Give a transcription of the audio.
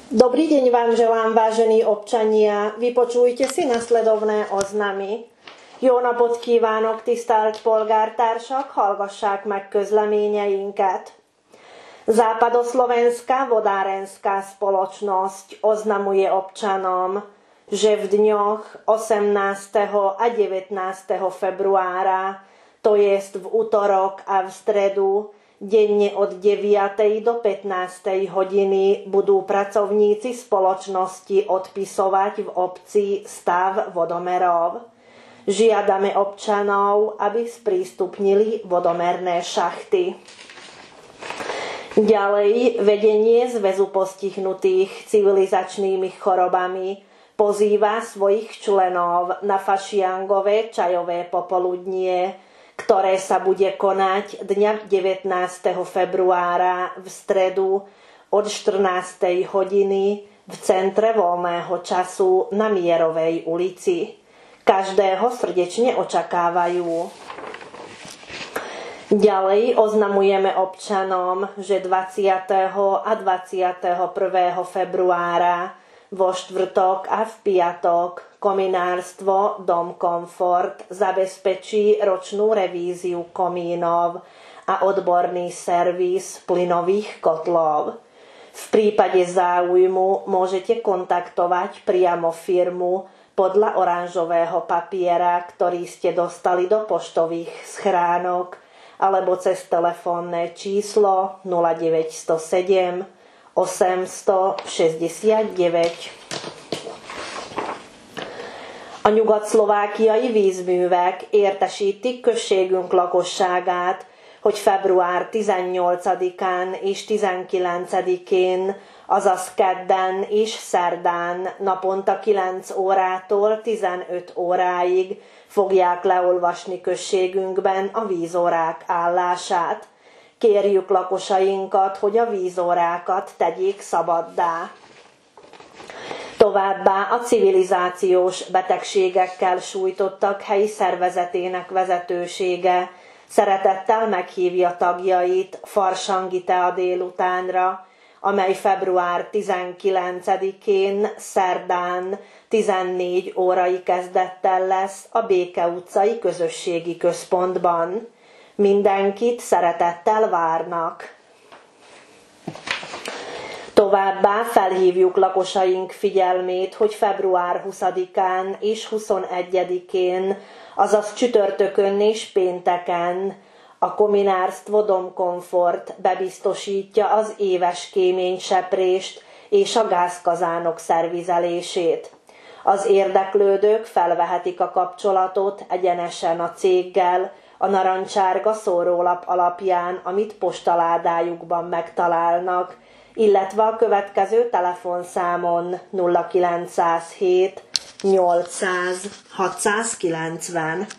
Dobrý deň vám želám, vážení občania. Vypočujte si nasledovné oznamy. Jó napot kívánok, tisztelt polgártársak, hallgassák meg közleményeinket. Západoszlovenská vodárenská spoločnosť oznamuje občanom, že v dňoch 18. a 19. februára, to jest v utorok a v stredu, denne od 9. do 15. hodiny budú pracovníci spoločnosti odpisovať v obci stav vodomerov. Žiadame občanov, aby sprístupnili vodomerné šachty. Ďalej, vedenie Zväzu postihnutých civilizačnými chorobami pozýva svojich členov na fašiangové čajové popoludnie, ktoré sa bude konať dňa 19. februára v stredu od 14. hodiny v Centre voľného času na Mierovej ulici. Každého srdečne očakávajú. Ďalej oznamujeme občanom, že 20. a 21. februára vo štvrtok a v piatok Kominárstvo Dom Komfort zabezpečí ročnú revíziu komínov a odborný servis plynových kotlov. V prípade záujmu môžete kontaktovať priamo firmu podľa oranžového papiera, ktorý ste dostali do poštových schránok, alebo cez telefónne číslo 0907 869. A nyugat-szlovákiai vízművek értesítik községünk lakosságát, hogy február 18-án és 19-én, azaz kedden és szerdán naponta 9 órától 15 óráig fogják leolvasni községünkben a vízórák állását. Kérjük lakosainkat, hogy a vízórákat tegyék szabaddá. Továbbá a civilizációs betegségekkel sújtottak helyi szervezetének vezetősége szeretettel meghívja tagjait Farsangi tea délutánra, amely február 19-én szerdán 14 órai kezdettel lesz a Béke utcai közösségi központban. Mindenkit szeretettel várnak. Továbbá felhívjuk lakosaink figyelmét, hogy február 20-án és 21-én, azaz csütörtökön és pénteken a Kominárstvo Dom Komfort bebiztosítja az éves kéményseprést és a gázkazánok szervizelését. Az érdeklődők felvehetik a kapcsolatot egyenesen a céggel, a narancsárga szórólap alapján, amit postaládájukban megtalálnak, illetve a következő telefonszámon 0907 800 690.